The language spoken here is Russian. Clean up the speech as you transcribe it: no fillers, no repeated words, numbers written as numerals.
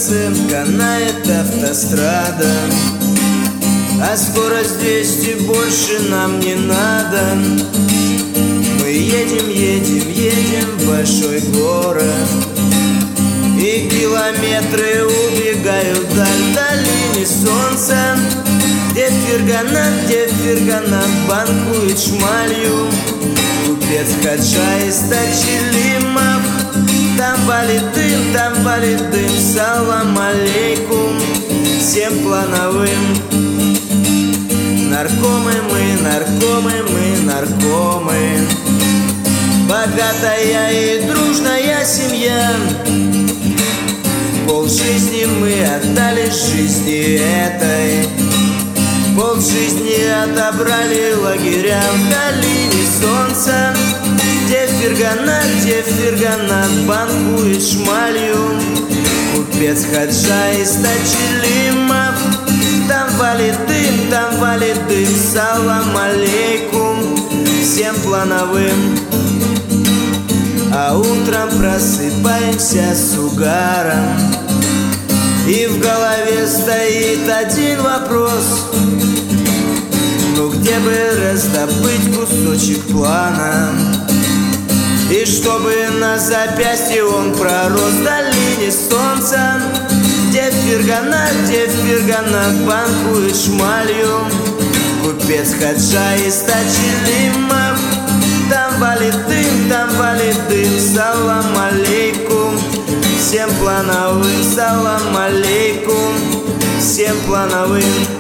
трассы канает автострада, а скорость 200, больше нам не надо. Мы едем, едем, едем в большой город, и километры убегают вдаль, в долине солнца, где ферганат банкует шмалью. Купец Хаджа из Тачилимов, там валит дым, салам алейкум всем плановым. Наркомы мы, наркомы, богатая и дружная семья. Полжизни мы отдали жизни этой, полжизни отобрали лагерям в долине солнца, где ферганат банкует шмалью. Купец Хаджа из Тачилимов, там валит дым, салам алейкум всем плановым. А утром просыпаемся с угаром, и в голове стоит один вопрос: ну где бы раздобыть кусочек плана, и чтобы на запястье он пророс в долине солнца, где ферганат банкует шмалью. Купец Хаджа из Тачилимов, там валит дым, салам алейкум всем плановым, салам алейкум всем плановым.